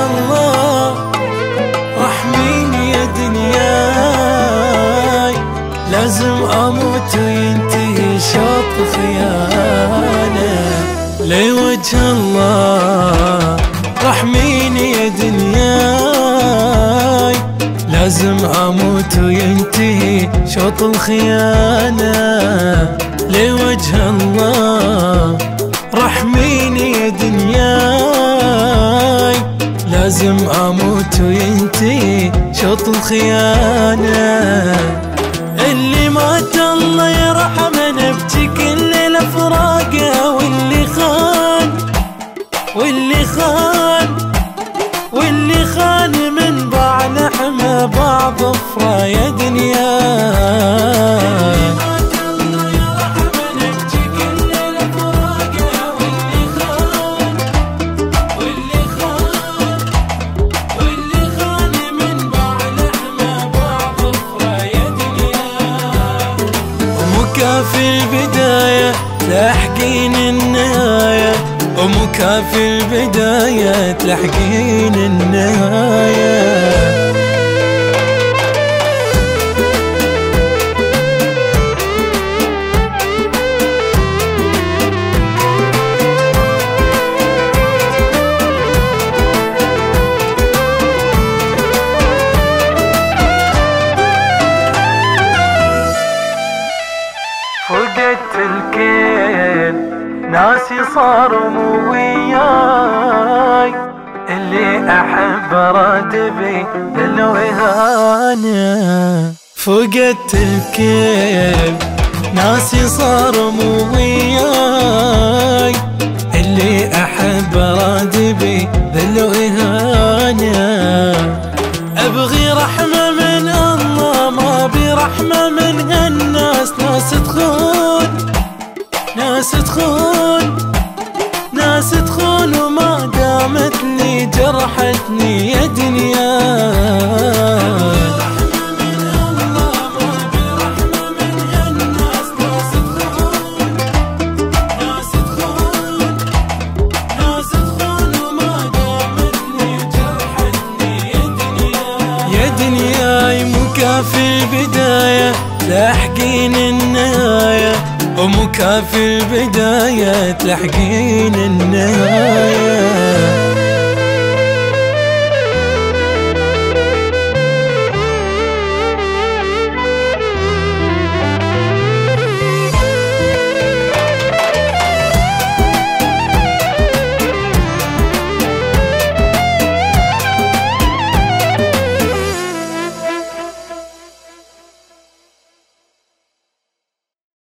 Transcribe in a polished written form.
الله رحميني يا دنياي، لازم اموت وينتهي شوط خيانة. لوجه الله رحميني يا دنياي، لازم اموت وينتهي شوط الخيانة. لوجه الله رحميني يا دنياي، لازم اموت وينتهي شوط الخيانة. اللي مات الله يرحمه نبكي كل الافراقه، واللي خان واللي خان من باع لحمه بعض افرا يا دنيا. في البداية تلحقين النهاية، ومكافي البداية تلحقين النهاية. فقدت الكل ناسي صاروا مو وياي، اللي احب راتبي للوهانة. فقدت الكل ناسي صاروا مو وياي، اللي احب راتبي للوهانة. ابغي رحمة من الله ما برحمة من هالناس، ناس تخون وما دامت لي جرحتني يا دنيا. مكافي البداية تلحقين النهاية، ومكافي البداية تلحقين النهاية.